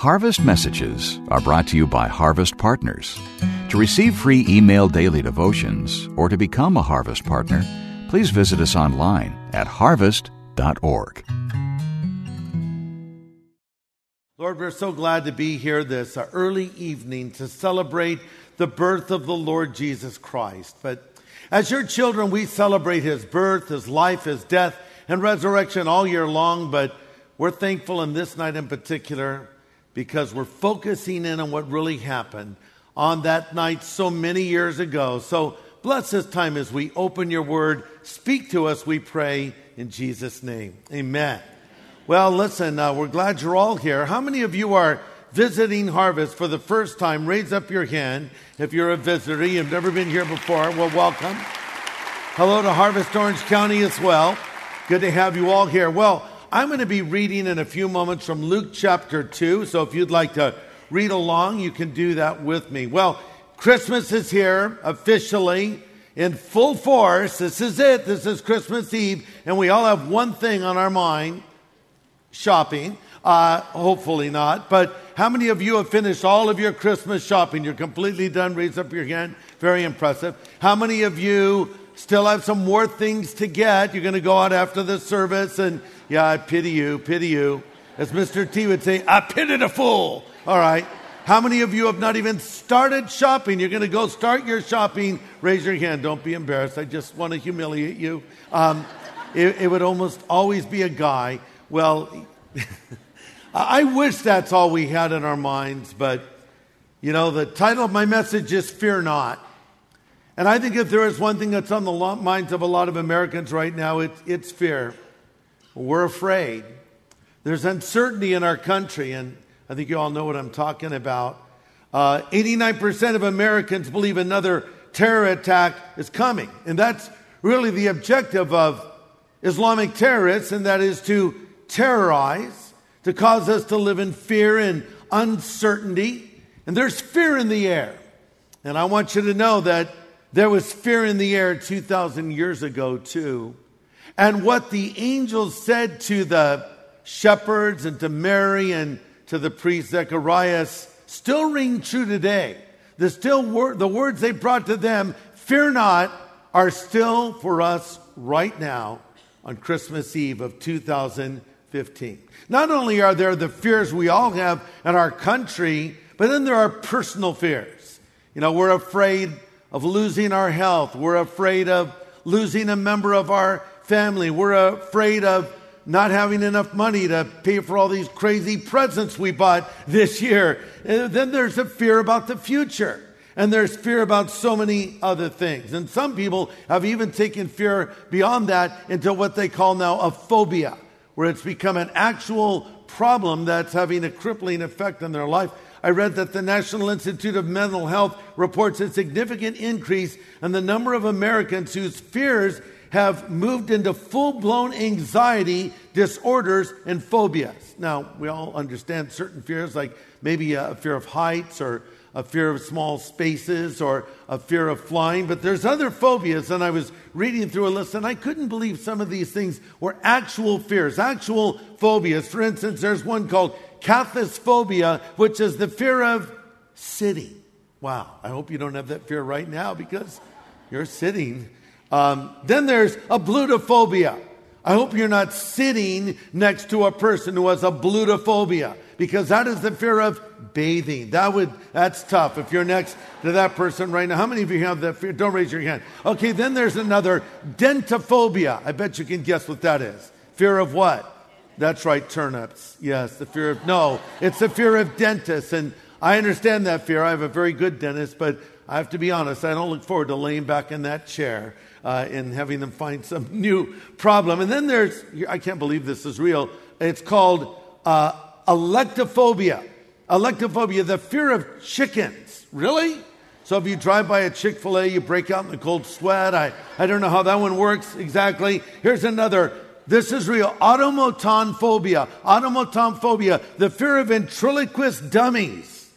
Harvest Messages are brought to you by Harvest Partners. To receive free email daily devotions or to become a Harvest Partner, please visit us online at harvest.org. Lord, we're so glad to be here this early evening to celebrate the birth of the Lord Jesus Christ. But as your children, we celebrate his birth, his life, his death, and resurrection all year long. But we're thankful in this night in particular because we're focusing in on what really happened on that night so many years ago. So bless this time as we open your word. Speak to us, we pray, in Jesus' name. Amen. Well, listen, we're glad you're all here. How many of you are visiting Harvest for the first time? Raise up your hand if you're a visitor. You've never been here before. Well, welcome. Hello to Harvest Orange County as well. Good to have you all here. Well, I'm going to be reading in a few moments from Luke chapter 2. So if you'd like to read along, you can do that with me. Well, Christmas is here officially in full force. This is it. This is Christmas Eve. And we all have one thing on our mind: shopping. Hopefully not. But how many of you have finished all of your Christmas shopping? You're completely done. Raise up your hand. Very impressive. How many of you still have some more things to get? You're going to go out after the service and, yeah, I pity you, pity you. As Mr. T would say, I pity the fool. All right. How many of you have not even started shopping? You're going to go start your shopping. Raise your hand. Don't be embarrassed. I just want to humiliate you. It would almost always be a guy. Well, I wish that's all we had in our minds, but, you know, the title of my message is Fear Not. And I think if there is one thing that's on the minds of a lot of Americans right now, it's fear. We're afraid. There's uncertainty in our country, and I think you all know what I'm talking about. 89% of Americans believe another terror attack is coming. And that's really the objective of Islamic terrorists, and that is to terrorize, to cause us to live in fear and uncertainty. And there's fear in the air. And I want you to know that there was fear in the air 2,000 years ago too. And what the angels said to the shepherds and to Mary and to the priest Zacharias still ring true today. The words they brought to them, fear not, are still for us right now on Christmas Eve of 2015. Not only are there the fears we all have in our country, but then there are personal fears. You know, we're afraid of losing our health. We're afraid of losing a member of our family. We're afraid of not having enough money to pay for all these crazy presents we bought this year. And then there's a fear about the future. And there's fear about so many other things. And some people have even taken fear beyond that into what they call now a phobia, where it's become an actual problem that's having a crippling effect on their life. I read that the National Institute of Mental Health reports a significant increase in the number of Americans whose fears have moved into full-blown anxiety disorders and phobias. Now, we all understand certain fears, like maybe a fear of heights or a fear of small spaces or a fear of flying. But there's other phobias, and I was reading through a list, and I couldn't believe some of these things were actual fears, actual phobias. For instance, there's one called Cathisphobia, which is the fear of sitting. Wow, I hope you don't have that fear right now because you're sitting. Then there's a blutophobia. I hope you're not sitting next to a person who has a blutophobia, because that is the fear of bathing. That's tough if you're next to that person right now. How many of you have that fear? Don't raise your hand. Okay, then there's another, dentophobia. I bet you can guess what that is. Fear of what? That's right, turnips. Yes, it's the fear of dentists. And I understand that fear. I have a very good dentist, but I have to be honest, I don't look forward to laying back in that chair and having them find some new problem. And then there's, I can't believe this is real, it's called electophobia. Electophobia, the fear of chickens. Really? So if you drive by a Chick-fil-A, you break out in the cold sweat. I don't know how that one works exactly. Here's another. This is real. Automatonphobia. Automatonphobia, the fear of ventriloquist dummies.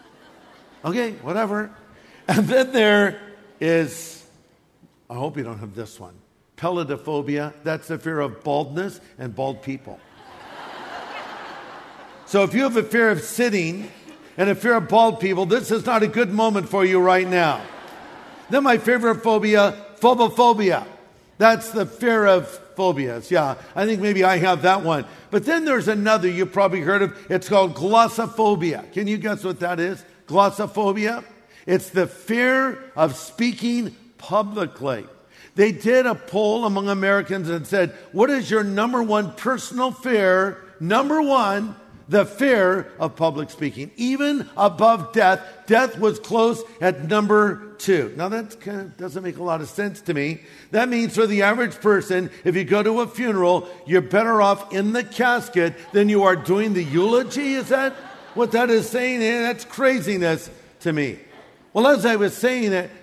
Okay, whatever. And then there is, I hope you don't have this one, peladophobia. That's the fear of baldness and bald people. So if you have a fear of sitting and a fear of bald people, this is not a good moment for you right now. Then my favorite phobia, phobophobia. That's the fear of phobias. Yeah, I think maybe I have that one. But then there's another you've probably heard of. It's called glossophobia. Can you guess what that is? Glossophobia? It's the fear of speaking publicly. They did a poll among Americans and said, what is your number one personal fear? Number one, the fear of public speaking. Even above death, death was close at number 2. Now that kind of doesn't make a lot of sense to me. That means for the average person, if you go to a funeral, you're better off in the casket than you are doing the eulogy. Is that what that is saying? That's craziness to me. Well, as I was saying it,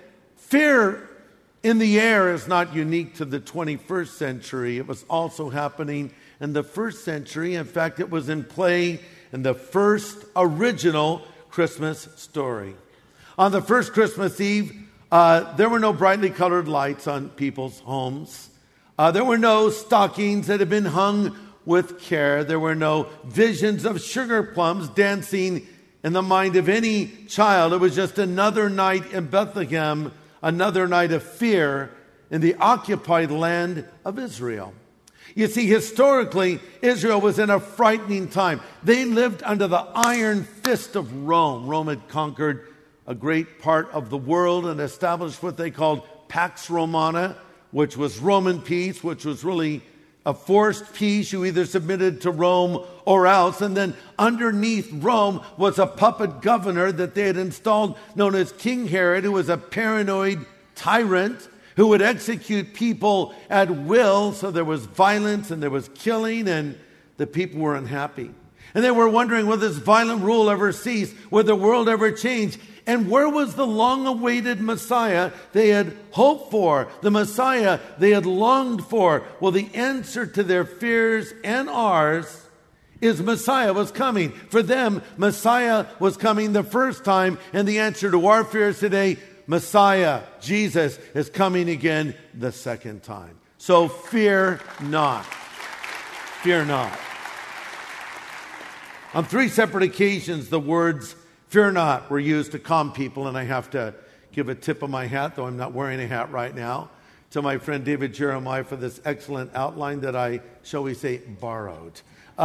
fear in the air is not unique to the 21st century. It was also happening in the first century. In fact, it was in play in the first original Christmas story. On the first Christmas Eve, there were no brightly colored lights on people's homes. There were no stockings that had been hung with care. There were no visions of sugar plums dancing in the mind of any child. It was just another night in Bethlehem, another night of fear in the occupied land of Israel. You see, historically, Israel was in a frightening time. They lived under the iron fist of Rome. Rome had conquered a great part of the world and established what they called Pax Romana, which was Roman peace, which was really a forced peace. You either submitted to Rome or else. And then underneath Rome was a puppet governor that they had installed known as King Herod, who was a paranoid tyrant who would execute people at will. So there was violence and there was killing, and the people were unhappy. And they were wondering, will this violent rule ever cease? Will the world ever change? And where was the long-awaited Messiah they had hoped for? The Messiah they had longed for? Well, the answer to their fears and ours is Messiah was coming. For them, Messiah was coming the first time, and the answer to our fears today, Messiah, Jesus, is coming again the second time. So fear not. Fear not. On 3 separate occasions, the words fear not were used to calm people, and I have to give a tip of my hat, though I'm not wearing a hat right now, to my friend David Jeremiah for this excellent outline that I, shall we say, borrowed.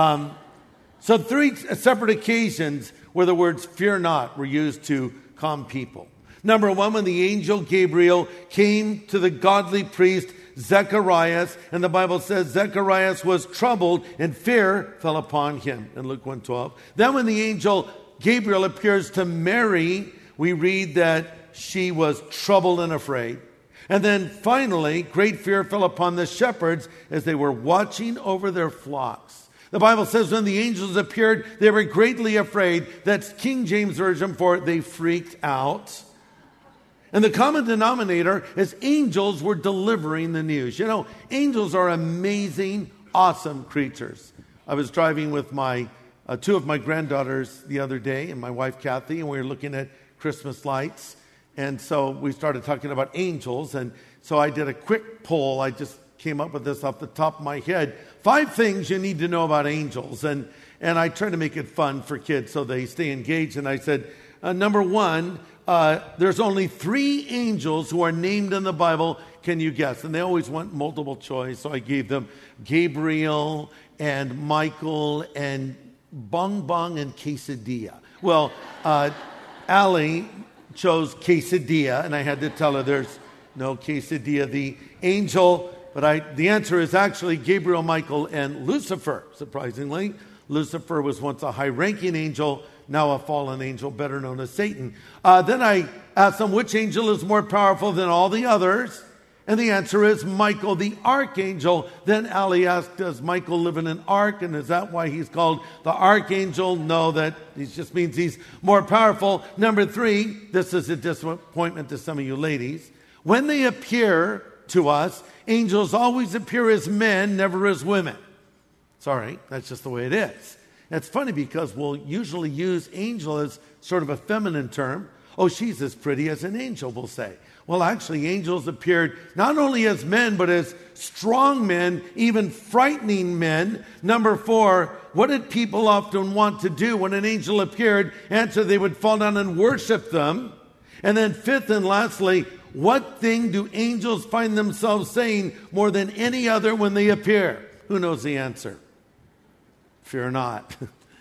So 3 separate occasions where the words fear not were used to calm people. Number 1, when the angel Gabriel came to the godly priest Zacharias, and the Bible says Zacharias was troubled and fear fell upon him in Luke 1:12. Then when the angel Gabriel appears to Mary, we read that she was troubled and afraid. And then finally, great fear fell upon the shepherds as they were watching over their flocks. The Bible says when the angels appeared, they were greatly afraid. That's King James Version for they freaked out. And the common denominator is angels were delivering the news. You know, angels are amazing, awesome creatures. I was driving with my 2 of my granddaughters the other day and my wife Kathy, and we were looking at Christmas lights. And so we started talking about angels. And so I did a quick poll. I just came up with this off the top of my head. 5 things you need to know about angels. And I try to make it fun for kids so they stay engaged. And I said, number 1, there's only 3 angels who are named in the Bible. Can you guess? And they always want multiple choice. So I gave them Gabriel and Michael and Bong Bong and Quesadilla. Well, Allie chose Quesadilla, and I had to tell her there's no Quesadilla. The angel, but the answer is actually Gabriel, Michael, and Lucifer, surprisingly. Lucifer was once a high-ranking angel, now a fallen angel, better known as Satan. Then I asked them which angel is more powerful than all the others. And the answer is Michael, the archangel. Then Ali asked, does Michael live in an ark? And is that why he's called the archangel? No, that just means he's more powerful. Number 3, this is a disappointment to some of you ladies. When they appear to us, angels always appear as men, never as women. Sorry, that's just the way it is. It's funny because we'll usually use angel as sort of a feminine term. Oh, she's as pretty as an angel, we'll say. Well, actually, angels appeared not only as men, but as strong men, even frightening men. Number 4, what did people often want to do when an angel appeared? Answer, they would fall down and worship them. And then fifth and lastly, what thing do angels find themselves saying more than any other when they appear? Who knows the answer? Fear not.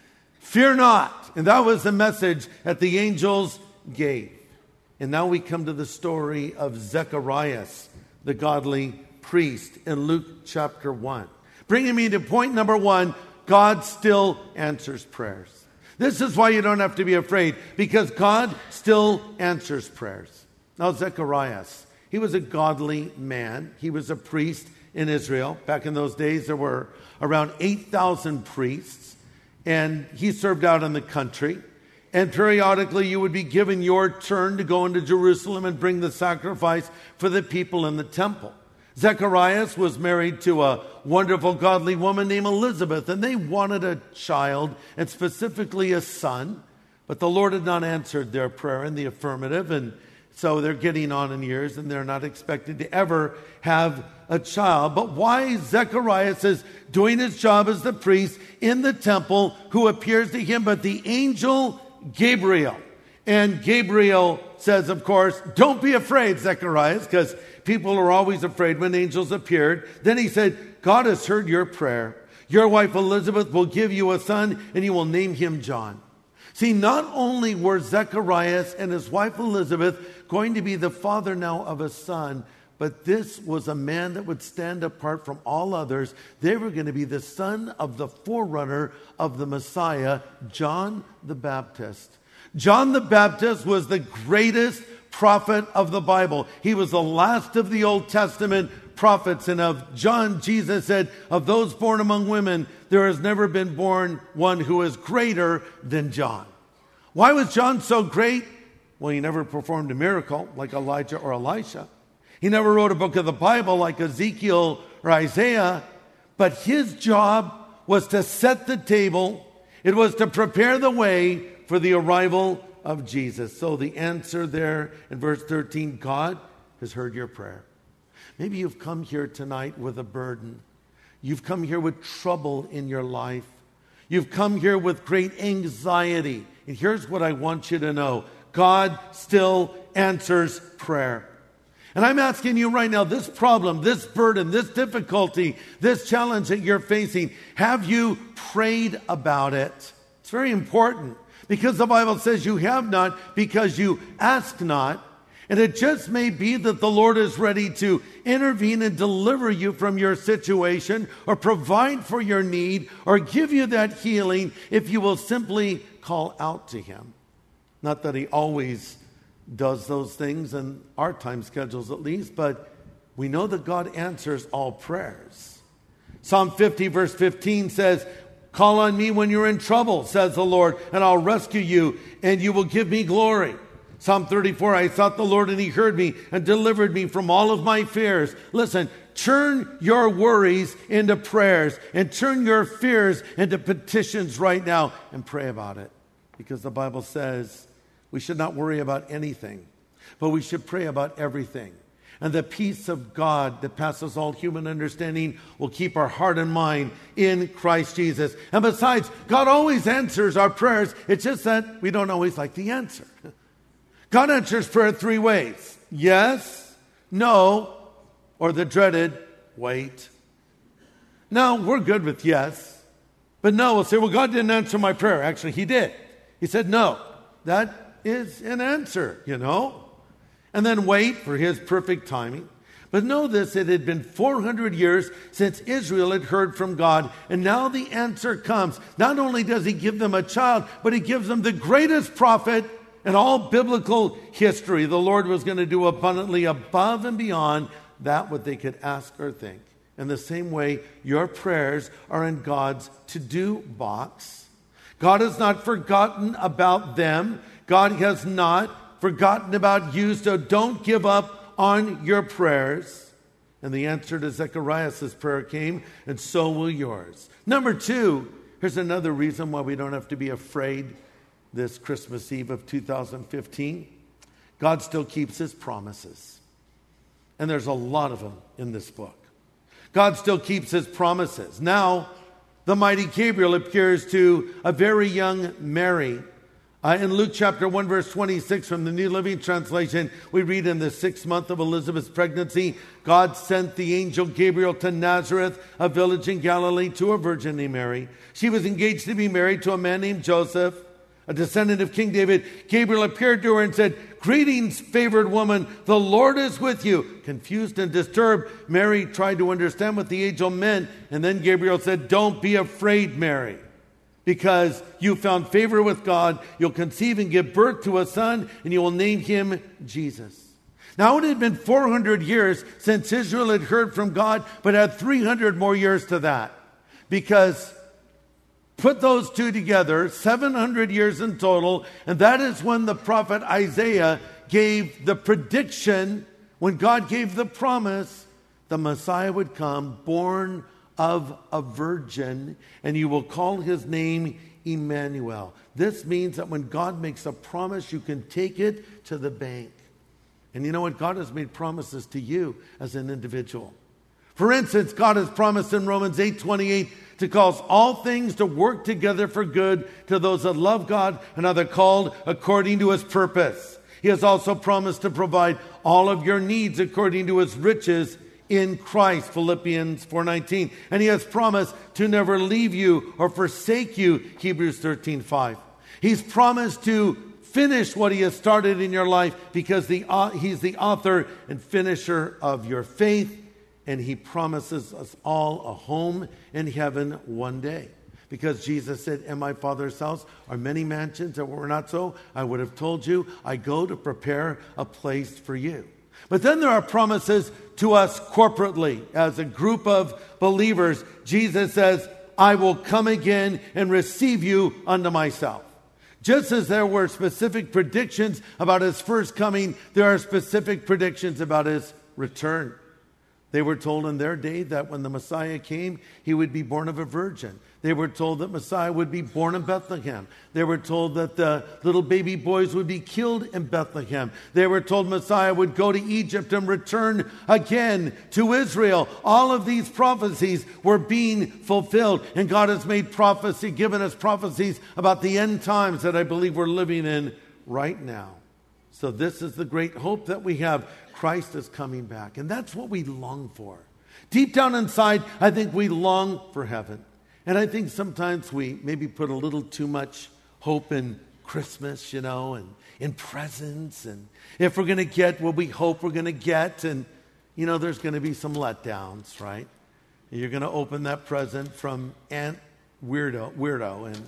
Fear not. And that was the message that the angels gave. And now we come to the story of Zacharias, the godly priest, in Luke chapter 1. Bringing me to point number 1, God still answers prayers. This is why you don't have to be afraid, because God still answers prayers. Now, Zacharias, he was a godly man. He was a priest in Israel. Back in those days, there were around 8,000 priests, and he served out in the country. And periodically, you would be given your turn to go into Jerusalem and bring the sacrifice for the people in the temple. Zacharias was married to a wonderful, godly woman named Elizabeth, and they wanted a child, and specifically a son. But the Lord had not answered their prayer in the affirmative, and so they're getting on in years, and they're not expected to ever have a child. But why Zacharias is doing his job as the priest in the temple, who appears to him but the angel Gabriel. And Gabriel says, of course, don't be afraid, Zacharias, because people are always afraid when angels appeared. Then he said, God has heard your prayer. Your wife Elizabeth will give you a son, and you will name him John. See, not only were Zacharias and his wife Elizabeth going to be the father now of a son, but this was a man that would stand apart from all others. They were going to be the son of the forerunner of the Messiah, John the Baptist. John the Baptist was the greatest prophet of the Bible. He was the last of the Old Testament prophets. And of John, Jesus said, of those born among women, there has never been born one who is greater than John. Why was John so great? Well, he never performed a miracle like Elijah or Elisha. He never wrote a book of the Bible like Ezekiel or Isaiah. But his job was to set the table. It was to prepare the way for the arrival of Jesus. So the answer there in verse 13, God has heard your prayer. Maybe you've come here tonight with a burden. You've come here with trouble in your life. You've come here with great anxiety. And here's what I want you to know. God still answers prayer. And I'm asking you right now, this problem, this burden, this difficulty, this challenge that you're facing, have you prayed about it? It's very important. Because the Bible says you have not because you ask not. And it just may be that the Lord is ready to intervene and deliver you from your situation or provide for your need or give you that healing if you will simply call out to Him. Not that He always does those things in our time schedules at least, but we know that God answers all prayers. Psalm 50 verse 15 says, call on me when you're in trouble, says the Lord, and I'll rescue you, and you will give me glory. Psalm 34, I sought the Lord, and He heard me and delivered me from all of my fears. Listen, turn your worries into prayers and turn your fears into petitions right now and pray about it. Because the Bible says we should not worry about anything, but we should pray about everything. And the peace of God that passes all human understanding will keep our heart and mind in Christ Jesus. And besides, God always answers our prayers. It's just that we don't always like the answer. God answers prayer 3 ways. Yes, no, or the dreaded wait. Now, we're good with yes. But no, we'll say, well, God didn't answer my prayer. Actually, He did. He said no. That is an answer, you know. And then wait for His perfect timing. But know this, it had been 400 years since Israel had heard from God. And now the answer comes. Not only does He give them a child, but He gives them the greatest prophet in all biblical history. The Lord was going to do abundantly above and beyond that what they could ask or think. In the same way, your prayers are in God's to-do box. God has not forgotten about them. God has not forgotten about you, so don't give up on your prayers. And the answer to Zechariah's prayer came, and so will yours. Number 2, here's another reason why we don't have to be afraid this Christmas Eve of 2015. God still keeps His promises. And there's a lot of them in this book. God still keeps His promises. Now, the mighty Gabriel appears to a very young Mary. In Luke chapter 1, verse 26 from the New Living Translation, we read, in the 6th month of Elizabeth's pregnancy, God sent the angel Gabriel to Nazareth, a village in Galilee, to a virgin named Mary. She was engaged to be married to a man named Joseph, a descendant of King David. Gabriel appeared to her and said, "Greetings, favored woman, the Lord is with you." Confused and disturbed, Mary tried to understand what the angel meant, and then Gabriel said, "Don't be afraid, Mary, because you found favor with God. You'll conceive and give birth to a son, and you will name him Jesus." Now, it had been 400 years since Israel had heard from God, but had 300 more years to that. Because put those two together, 700 years in total, and that is when the prophet Isaiah gave the prediction, when God gave the promise, the Messiah would come, born of a virgin, and you will call his name Emmanuel. This means that when God makes a promise, you can take it to the bank. And you know what? God has made promises to you as an individual. For instance, God has promised in Romans 8:28 to cause all things to work together for good to those that love God and are called according to his purpose. He has also promised to provide all of your needs according to his riches in Christ, Philippians 4:19. And he has promised to never leave you or forsake you, Hebrews 13:5. He's promised to finish what he has started in your life because he's the author and finisher of your faith. And he promises us all a home in heaven one day. Because Jesus said, "In my Father's house are many mansions, and were not so, I would have told you, I go to prepare a place for you." But then there are promises to us corporately. As a group of believers, Jesus says, "I will come again and receive you unto myself." Just as there were specific predictions about his first coming, there are specific predictions about his return. They were told in their day that when the Messiah came, he would be born of a virgin. They were told that Messiah would be born in Bethlehem. They were told that the little baby boys would be killed in Bethlehem. They were told Messiah would go to Egypt and return again to Israel. All of these prophecies were being fulfilled. And God has given us prophecies about the end times that I believe we're living in right now. So this is the great hope that we have. Christ is coming back. And that's what we long for. Deep down inside, I think we long for heaven. And I think sometimes we maybe put a little too much hope in Christmas, and in presents. And if we're going to get what we hope we're going to get, and, there's going to be some letdowns, right? And you're going to open that present from Aunt Weirdo, and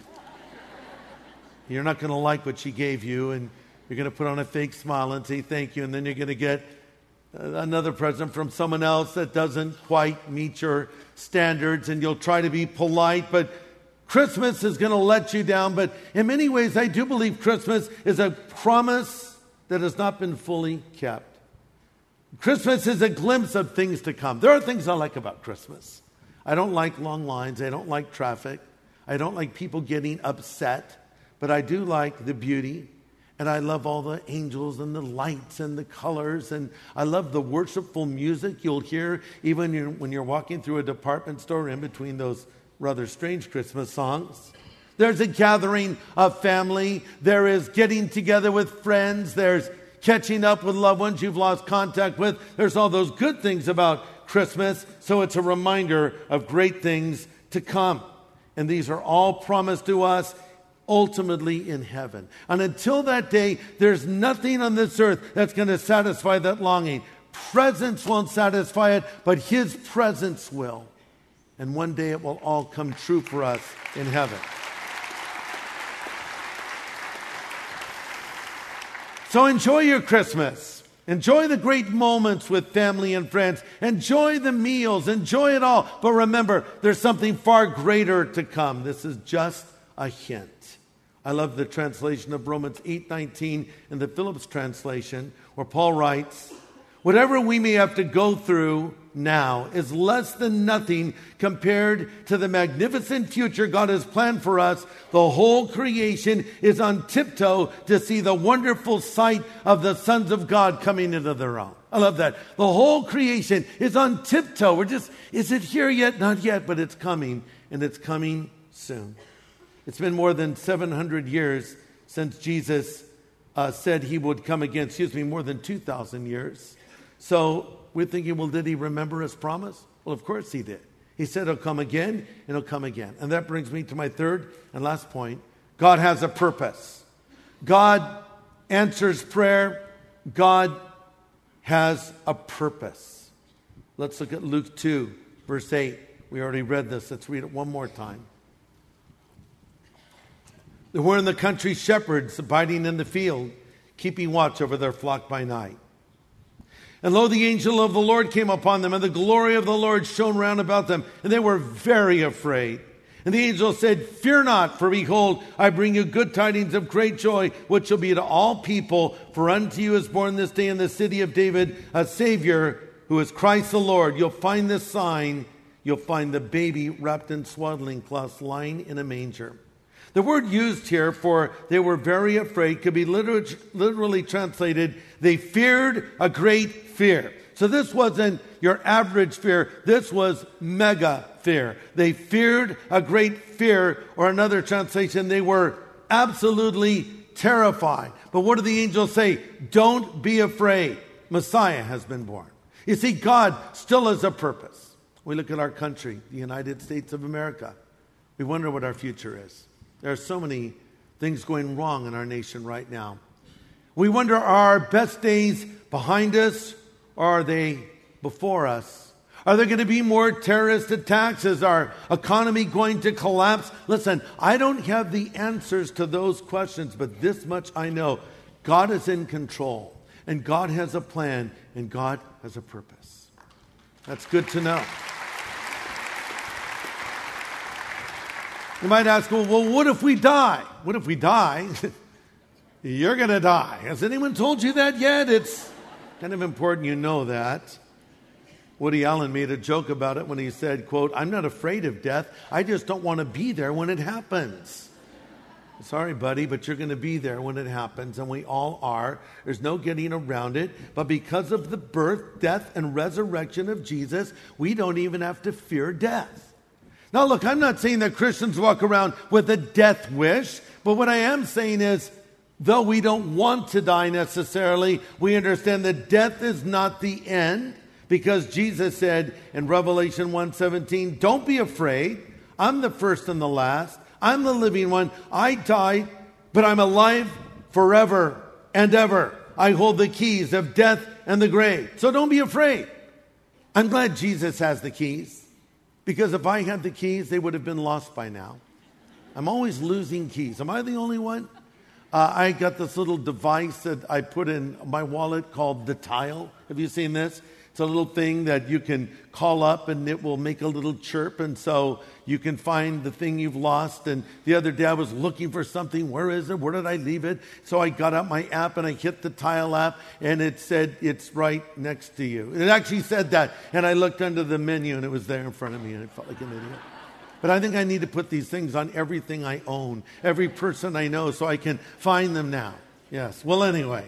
you're not going to like what she gave you, and you're going to put on a fake smile and say thank you, and then you're going to get another present from someone else that doesn't quite meet your standards, and you'll try to be polite, but Christmas is going to let you down. But in many ways, I do believe Christmas is a promise that has not been fully kept. Christmas is a glimpse of things to come. There are things I like about Christmas. I don't like long lines. I don't like traffic. I don't like people getting upset, but I do like the beauty. And I love all the angels and the lights and the colors. And I love the worshipful music you'll hear even when you're walking through a department store in between those rather strange Christmas songs. There's a gathering of family. There is getting together with friends. There's catching up with loved ones you've lost contact with. There's all those good things about Christmas. So it's a reminder of great things to come. And these are all promised to us ultimately in heaven. And until that day, there's nothing on this earth that's going to satisfy that longing. Presence won't satisfy it, but his presence will. And one day it will all come true for us in heaven. So enjoy your Christmas. Enjoy the great moments with family and friends. Enjoy the meals. Enjoy it all. But remember, there's something far greater to come. This is just a hint. I love the translation of Romans 8:19 in the Phillips translation, where Paul writes, "Whatever we may have to go through now is less than nothing compared to the magnificent future God has planned for us. The whole creation is on tiptoe to see the wonderful sight of the sons of God coming into their own." I love that. The whole creation is on tiptoe. Is it here yet? Not yet, but it's coming. and it's coming soon. It's been more than 700 years since Jesus said he would come again. More than 2,000 years. So we're thinking, well, did he remember his promise? Well, of course he did. He said he'll come again, and he'll come again. And that brings me to my third and last point. God has a purpose. God answers prayer. God has a purpose. Let's look at Luke 2, verse 8. We already read this. Let's read it one more time. There were in the country shepherds abiding in the field, keeping watch over their flock by night. And lo, the angel of the Lord came upon them, and the glory of the Lord shone round about them, and they were very afraid. And the angel said, "Fear not, for behold, I bring you good tidings of great joy, which shall be to all people. For unto you is born this day in the city of David a Savior, who is Christ the Lord. You'll find this sign. You'll find the baby wrapped in swaddling cloths, lying in a manger." The word used here for "they were very afraid" could be literally translated, "they feared a great fear." So this wasn't your average fear. This was mega fear. They feared a great fear, or another translation, they were absolutely terrified. But what did the angel say? Don't be afraid. Messiah has been born. You see, God still has a purpose. We look at our country, the United States of America. We wonder what our future is. There are so many things going wrong in our nation right now. We wonder, are our best days behind us, or are they before us? Are there going to be more terrorist attacks? Is our economy going to collapse? Listen, I don't have the answers to those questions, but this much I know. God is in control, and God has a plan, and God has a purpose. That's good to know. You might ask, well, what if we die? What if we die? You're going to die. Has anyone told you that yet? It's kind of important you know that. Woody Allen made a joke about it when he said, quote, "I'm not afraid of death. I just don't want to be there when it happens." Sorry, buddy, but you're going to be there when it happens, and we all are. There's no getting around it. But because of the birth, death, and resurrection of Jesus, we don't even have to fear death. Now, look, I'm not saying that Christians walk around with a death wish, but what I am saying is, though we don't want to die necessarily, we understand that death is not the end, because Jesus said in Revelation 1:17, "Don't be afraid. I'm the first and the last. I'm the living one. I died, but I'm alive forever and ever. I hold the keys of death and the grave." So don't be afraid. I'm glad Jesus has the keys. Because if I had the keys, they would have been lost by now. I'm always losing keys. Am I the only one? I got this little device that I put in my wallet called the Tile. Have you seen this? It's a little thing that you can call up and it will make a little chirp. And so you can find the thing you've lost. And the other day I was looking for something. Where is it? Where did I leave it? So I got out my app and I hit the Tile app and it said, "It's right next to you." It actually said that. And I looked under the menu and it was there in front of me and I felt like an idiot. But I think I need to put these things on everything I own, every person I know, so I can find them now. Yes. Well, anyway,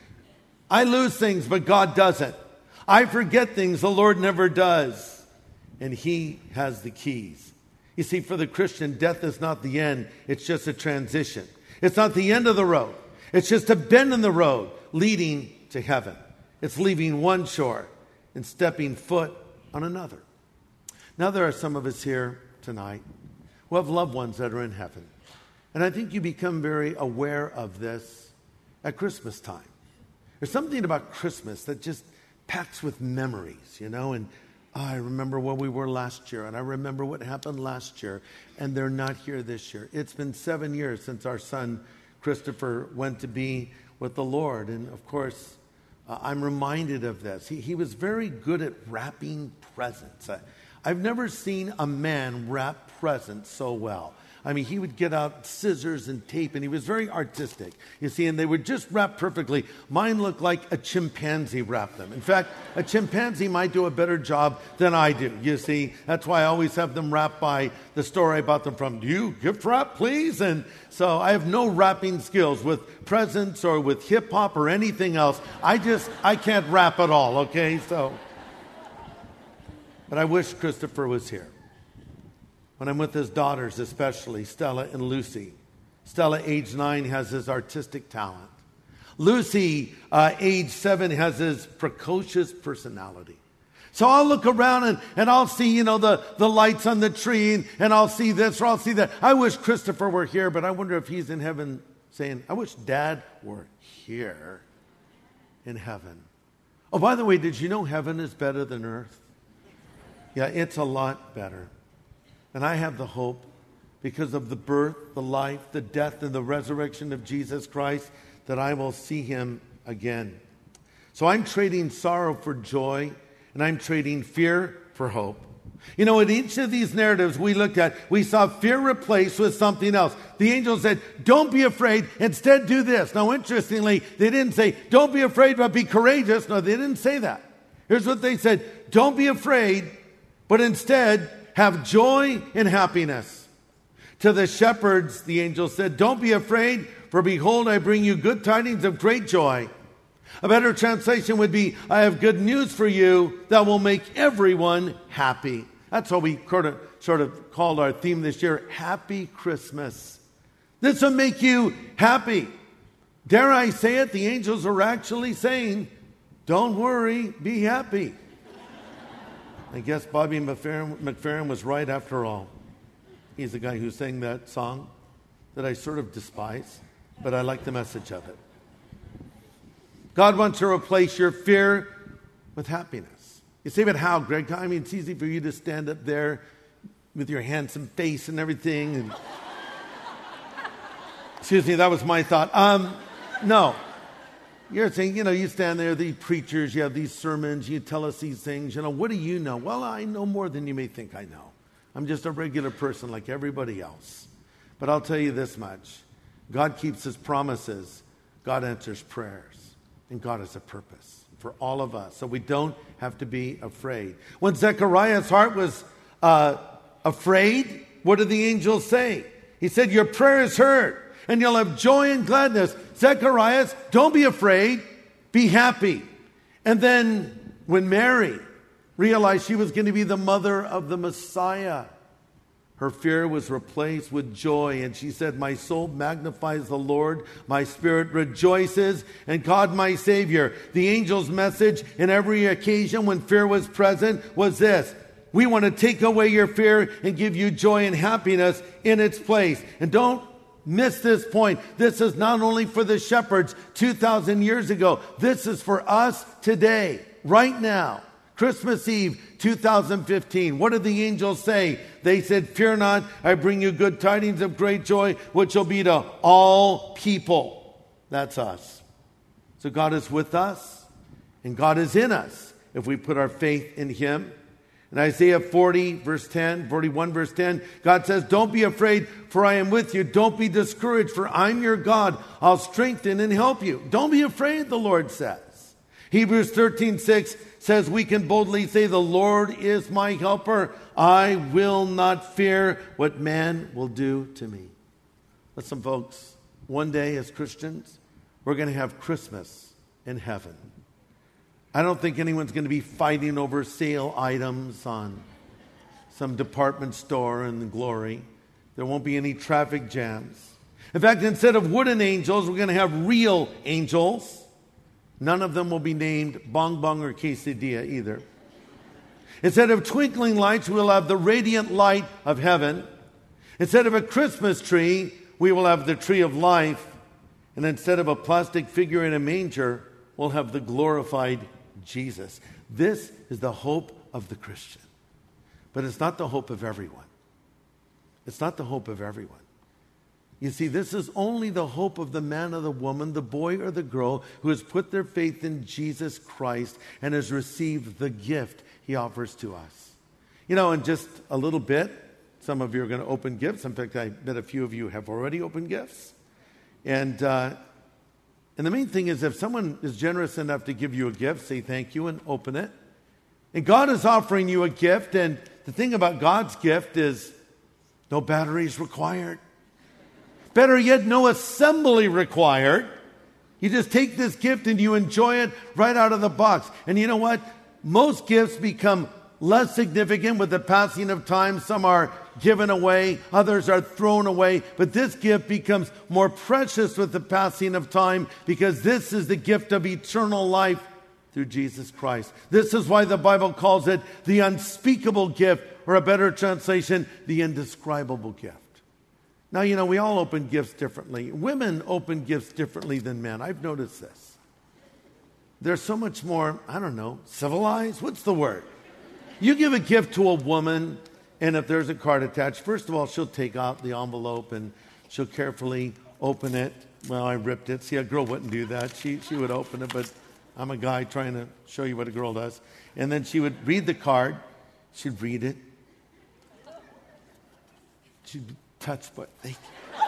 I lose things, but God doesn't. I forget things, the Lord never does. And He has the keys. You see, for the Christian, death is not the end. It's just a transition. It's not the end of the road. It's just a bend in the road leading to heaven. It's leaving one shore and stepping foot on another. Now, there are some of us here tonight who have loved ones that are in heaven. And I think you become very aware of this at Christmas time. There's something about Christmas that just packs with memories, you know, and I remember where we were last year, and I remember what happened last year, and they're not here this year. It's been 7 years since our son Christopher went to be with the Lord, and of course, I'm reminded of this. He was very good at wrapping presents. I've never seen a man wrap presents so well. I mean, he would get out scissors and tape, and he was very artistic, you see, and they would just wrap perfectly. Mine looked like a chimpanzee wrapped them. In fact, a chimpanzee might do a better job than I do, you see. That's why I always have them wrapped by the store I bought them from. "Do you gift wrap, please?" And so I have no wrapping skills with presents or with hip-hop or anything else. I can't wrap at all, okay? But I wish Christopher was here. when I'm with his daughters, especially Stella and Lucy. Stella, age 9, has his artistic talent. Lucy, age 7, has his precocious personality. So I'll look around and I'll see, the lights on the tree, and I'll see this or I'll see that. I wish Christopher were here, but I wonder if he's in heaven saying, I wish Dad were here in heaven. Oh, by the way, did you know heaven is better than earth? Yeah, it's a lot better. And I have the hope because of the birth, the life, the death, and the resurrection of Jesus Christ that I will see him again. So I'm trading sorrow for joy, and I'm trading fear for hope. In each of these narratives we looked at, we saw fear replaced with something else. The angel said, don't be afraid, instead do this. Now, interestingly, they didn't say, don't be afraid, but be courageous. No, they didn't say that. Here's what they said, don't be afraid, but instead have joy and happiness. To the shepherds, the angel said, don't be afraid, for behold, I bring you good tidings of great joy. A better translation would be, I have good news for you that will make everyone happy. That's what we sort of called our theme this year, Happy Christmas. This will make you happy. Dare I say it, the angels are actually saying, don't worry, be happy. I guess Bobby McFerrin was right after all. He's the guy who sang that song that I sort of despise, but I like the message of it. God wants to replace your fear with happiness. You say, but how, Greg? I mean, it's easy for you to stand up there with your handsome face and everything. And excuse me, that was my thought. No. You're saying, you stand there, the preachers, you have these sermons, you tell us these things. What do you know? Well, I know more than you may think I know. I'm just a regular person like everybody else. But I'll tell you this much. God keeps his promises. God answers prayers. And God has a purpose for all of us. So we don't have to be afraid. When Zechariah's heart was afraid, what did the angel say? He said, your prayer is heard, and you'll have joy and gladness. Zechariah, don't be afraid, be happy. And then when Mary realized she was going to be the mother of the Messiah, her fear was replaced with joy. And she said, my soul magnifies the Lord. My spirit rejoices in God, my Savior. The angel's message in every occasion when fear was present was this. We want to take away your fear and give you joy and happiness in its place. And don't miss this point. This is not only for the shepherds 2,000 years ago. This is for us today, right now. Christmas Eve, 2015. What did the angels say? They said, fear not, I bring you good tidings of great joy, which will be to all people. That's us. So God is with us, and God is in us if we put our faith in him. In Isaiah 41 verse 10, God says, don't be afraid, for I am with you. Don't be discouraged, for I'm your God. I'll strengthen and help you. Don't be afraid, the Lord says. Hebrews 13:6 says we can boldly say, the Lord is my helper. I will not fear what man will do to me. Listen, folks, one day as Christians, we're going to have Christmas in heaven. I don't think anyone's going to be fighting over sale items on some department store in the glory. There won't be any traffic jams. In fact, instead of wooden angels, we're going to have real angels. None of them will be named Bong Bong or Quesadilla either. Instead of twinkling lights, we'll have the radiant light of heaven. Instead of a Christmas tree, we will have the tree of life. And instead of a plastic figure in a manger, we'll have the glorified Jesus. This is the hope of the Christian. But it's not the hope of everyone. It's not the hope of everyone. You see, this is only the hope of the man or the woman, the boy or the girl who has put their faith in Jesus Christ and has received the gift he offers to us. In just a little bit, some of you are going to open gifts. In fact, I bet a few of you have already opened gifts. And the main thing is, if someone is generous enough to give you a gift, say thank you and open it. And God is offering you a gift, and the thing about God's gift is no batteries required. Better yet, no assembly required. You just take this gift and you enjoy it right out of the box. And you know what? Most gifts become less significant with the passing of time. Some are given away, others are thrown away. But this gift becomes more precious with the passing of time because this is the gift of eternal life through Jesus Christ. This is why the Bible calls it the unspeakable gift, or a better translation, the indescribable gift. Now, we all open gifts differently. Women open gifts differently than men. I've noticed this. They're so much more, civilized? What's the word? You give a gift to a woman, and if there's a card attached, first of all, she'll take out the envelope and she'll carefully open it. Well, I ripped it. See, a girl wouldn't do that. She would open it, but I'm a guy trying to show you what a girl does. And then she would read the card. She'd read it. She'd touch, but thank you.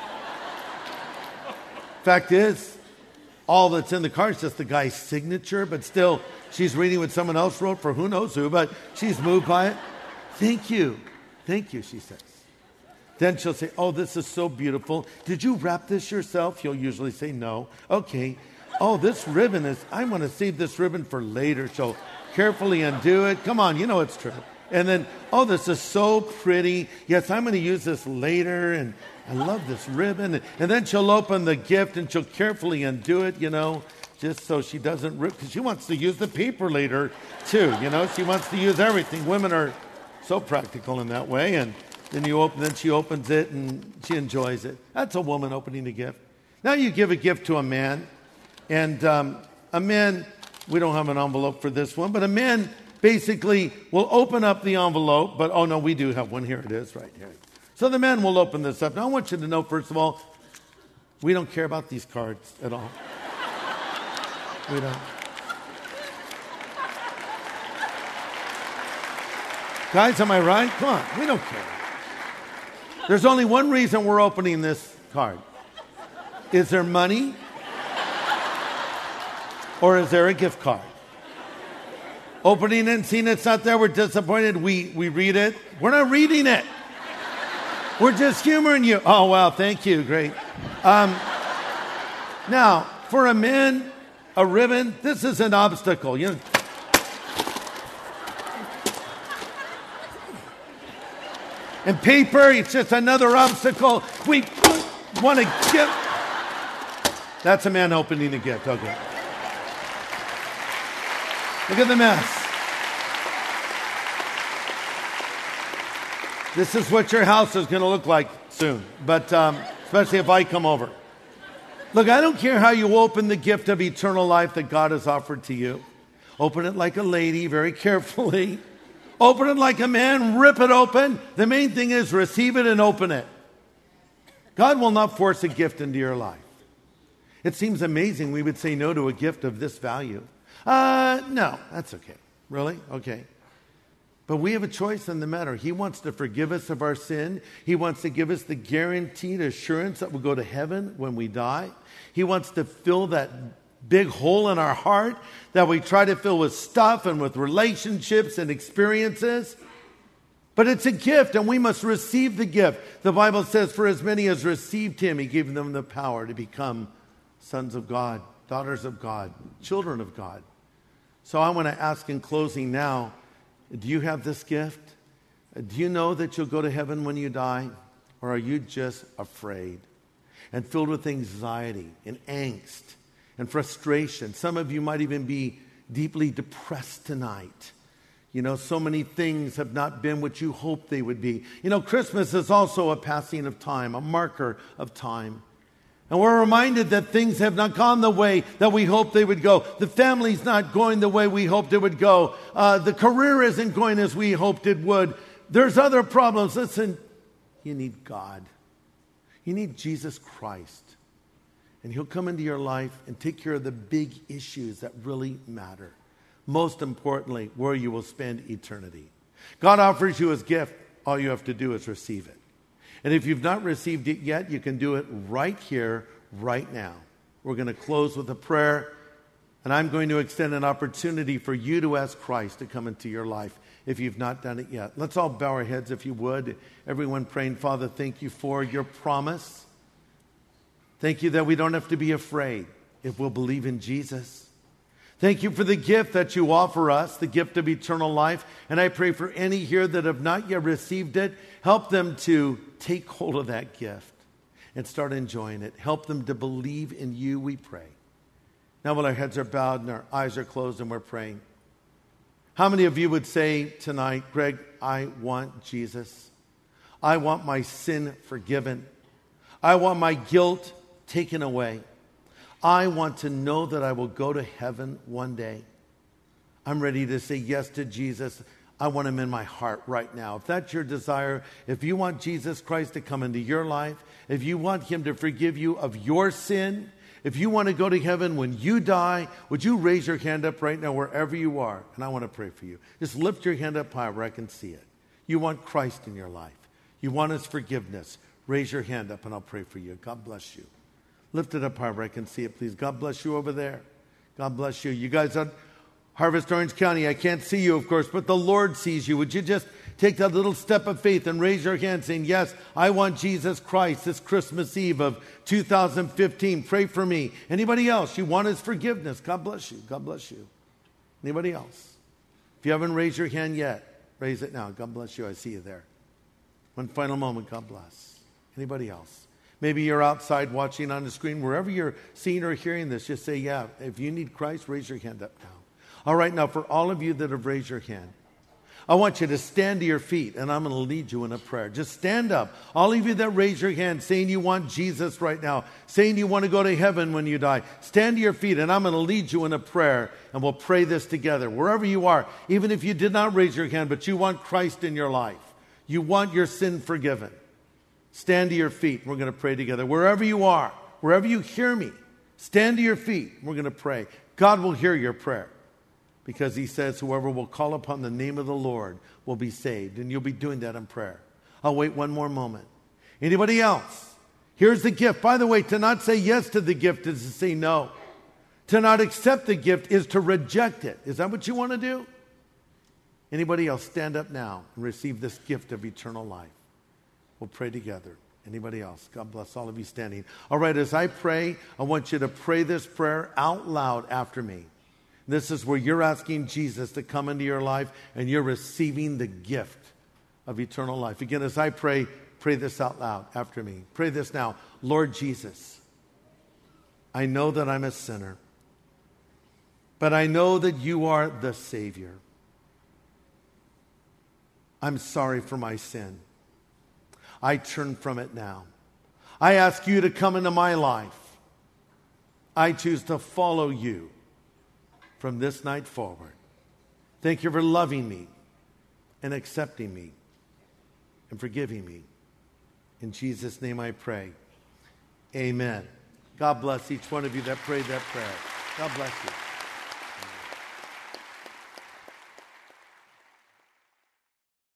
Fact is, all that's in the card is just the guy's signature, but still, she's reading what someone else wrote for who knows who, but she's moved by it. Thank you, she says. Then she'll say, oh, this is so beautiful. Did you wrap this yourself? You'll usually say no. Okay. Oh, this ribbon I want to save this ribbon for later. She'll carefully undo it. Come on, it's true. And then, oh, this is so pretty. Yes, I'm going to use this later, and I love this ribbon. And then she'll open the gift, and she'll carefully undo it, just so she doesn't rip, because she wants to use the paper later, too. She wants to use everything. Women are so practical in that way. And then she opens it, and she enjoys it. That's a woman opening a gift. Now you give a gift to a man, and a man, we don't have an envelope for this one, but a man basically will open up the envelope, but oh no, we do have one. Here it is, right here. So the man will open this up. Now I want you to know, first of all, we don't care about these cards at all. We don't. Guys, am I right? Come on, we don't care. There's only one reason we're opening this card. Is there money? Or is there a gift card? Opening it and seeing it's not there, we're disappointed. We read it. We're not reading it. We're just humoring you. Oh, wow, thank you. Great. Now, for a man, a ribbon, this is an obstacle. And paper, it's just another obstacle. We want to give. That's a man opening a gift. Okay. Look at the mess. This is what your house is going to look like soon, but especially if I come over. Look, I don't care how you open the gift of eternal life that God has offered to you. Open it like a lady, very carefully. Open it like a man, rip it open. The main thing is receive it and open it. God will not force a gift into your life. It seems amazing we would say no to a gift of this value. No, that's okay. Really? Okay. But we have a choice in the matter. He wants to forgive us of our sin. He wants to give us the guaranteed assurance that we'll go to heaven when we die. He wants to fill that big hole in our heart that we try to fill with stuff and with relationships and experiences. But it's a gift, and we must receive the gift. The Bible says, for as many as received him, he gave them the power to become sons of God, daughters of God, children of God. So I want to ask in closing now, do you have this gift? Do you know that you'll go to heaven when you die? Or are you just afraid and filled with anxiety and angst and frustration? Some of you might even be deeply depressed tonight. So many things have not been what you hoped they would be. Christmas is also a passing of time, a marker of time. And we're reminded that things have not gone the way that we hoped they would go. The family's not going the way we hoped it would go. The career isn't going as we hoped it would. There's other problems. Listen, you need God. You need Jesus Christ. And he'll come into your life and take care of the big issues that really matter. Most importantly, where you will spend eternity. God offers you his gift. All you have to do is receive it. And if you've not received it yet, you can do it right here, right now. We're going to close with a prayer, and I'm going to extend an opportunity for you to ask Christ to come into your life if you've not done it yet. Let's all bow our heads if you would. Everyone praying, Father, thank you for your promise. Thank you that we don't have to be afraid if we'll believe in Jesus. Thank you for the gift that you offer us, the gift of eternal life. And I pray for any here that have not yet received it, help them to take hold of that gift and start enjoying it. Help them to believe in you, we pray. Now while our heads are bowed and our eyes are closed and we're praying, how many of you would say tonight, Greg, I want Jesus. I want my sin forgiven. I want my guilt taken away. I want to know that I will go to heaven one day. I'm ready to say yes to Jesus. I want him in my heart right now. If that's your desire, if you want Jesus Christ to come into your life, if you want him to forgive you of your sin, if you want to go to heaven when you die, would you raise your hand up right now wherever you are? And I want to pray for you. Just lift your hand up high where I can see it. You want Christ in your life. You want his forgiveness. Raise your hand up and I'll pray for you. God bless you. Lift it up high where I can see it, please. God bless you over there. God bless you. You guys at Harvest Orange County, I can't see you, of course, but the Lord sees you. Would you just take that little step of faith and raise your hand saying, yes, I want Jesus Christ this Christmas Eve of 2015. Pray for me. Anybody else? You want his forgiveness. God bless you. God bless you. Anybody else? If you haven't raised your hand yet, raise it now. God bless you. I see you there. One final moment. God bless. Anybody else? Maybe you're outside watching on the screen. Wherever you're seeing or hearing this, just say, yeah, if you need Christ, raise your hand up now. All right, now for all of you that have raised your hand, I want you to stand to your feet, and I'm going to lead you in a prayer. Just stand up. All of you that raise your hand, saying you want Jesus right now, saying you want to go to heaven when you die, stand to your feet, and I'm going to lead you in a prayer, and we'll pray this together. Wherever you are, even if you did not raise your hand, but you want Christ in your life, you want your sin forgiven, stand to your feet. We're going to pray together. Wherever you are, wherever you hear me, stand to your feet. We're going to pray. God will hear your prayer because he says whoever will call upon the name of the Lord will be saved. And you'll be doing that in prayer. I'll wait one more moment. Anybody else? Here's the gift. By the way, to not say yes to the gift is to say no. To not accept the gift is to reject it. Is that what you want to do? Anybody else? Stand up now and receive this gift of eternal life. We'll pray together. Anybody else? God bless all of you standing. All right, as I pray, I want you to pray this prayer out loud after me. This is where you're asking Jesus to come into your life and you're receiving the gift of eternal life. Again, as I pray, pray this out loud after me. Pray this now. Lord Jesus, I know that I'm a sinner, but I know that you are the Savior. I'm sorry for my sin. I turn from it now. I ask you to come into my life. I choose to follow you from this night forward. Thank you for loving me and accepting me and forgiving me. In Jesus' name I pray. Amen. God bless each one of you that prayed that prayer. God bless you.